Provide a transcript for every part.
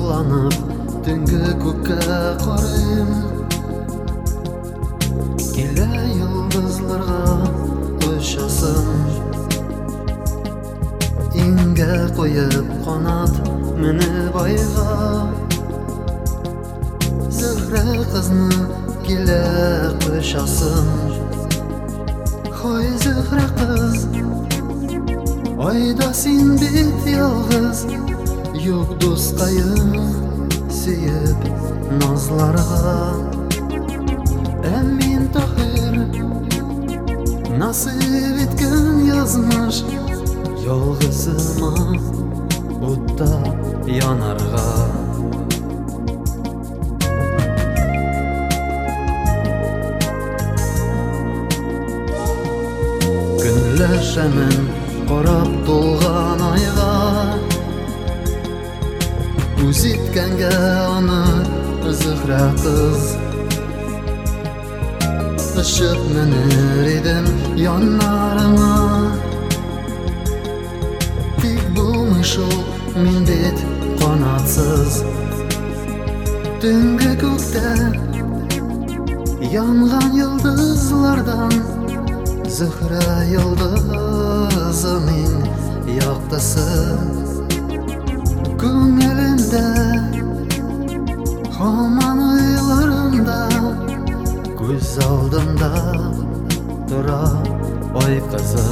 Соғланып түнгі көкке қарайым, келе йылдызларға ұшасым. Инге қойып қанат мініп айға, Зөһрә қызны келе құшасым. Хой Зөһрә қыз, айда син бит ялгыз, юк дускайым сөйіп назларға. Әмин Таһир насып еткен язмыш, ялгызыма утта янарға. Күнләшәмен қарап толған айға, үз иткәнгә аны Зөһрә кыз. Ұшып менер идем яннарыңа, тик булмый шул мин бит канатсыз. Түнге күктә янган йылдызлардан, Зөһрә йылдызы мин яктысы. Күңелемдә һаман уйларымда, күз алдымда тора ай кызы.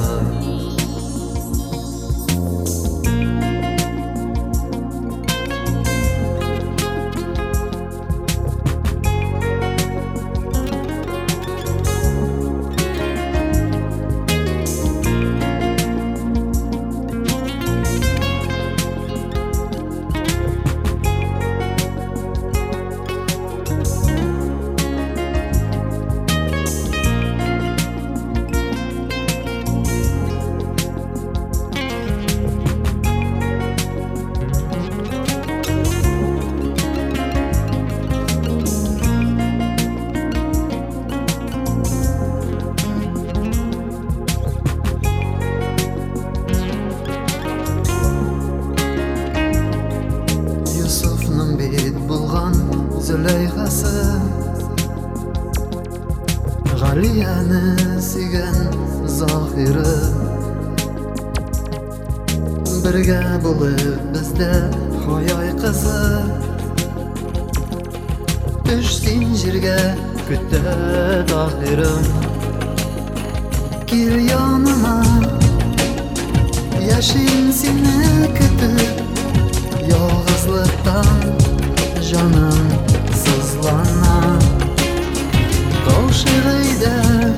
Зөләйхасы Галияны сөйгән Заһиры, бергә булып бездә хаяй кызы. Төш син җиргә көтә Таһирым, кил яныма, яшин сине көтеп. Ялгызлыктан жаным сызлана, Каушыгайда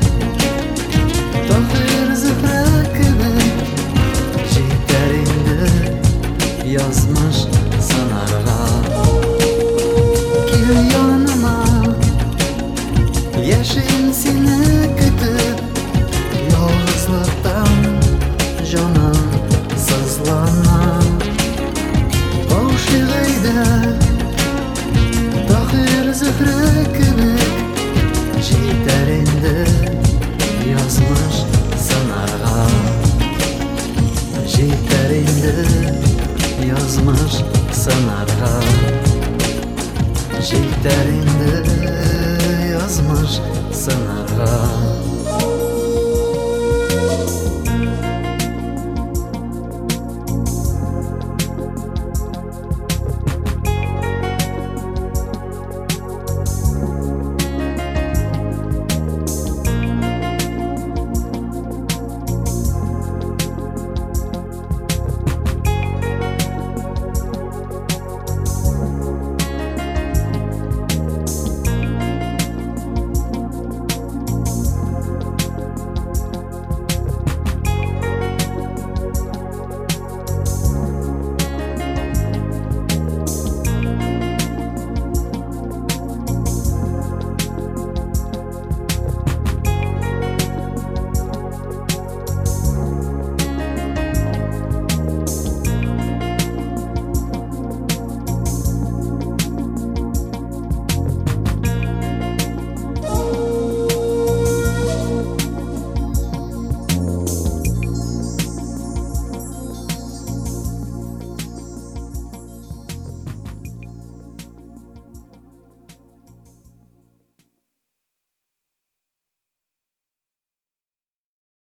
Таһир Зөһрә кебек, җитәр инде язмыш санарга. Кил яныма, яшин сине көтеп. Ялгызлыктан жаным сызлана, Каушыгайда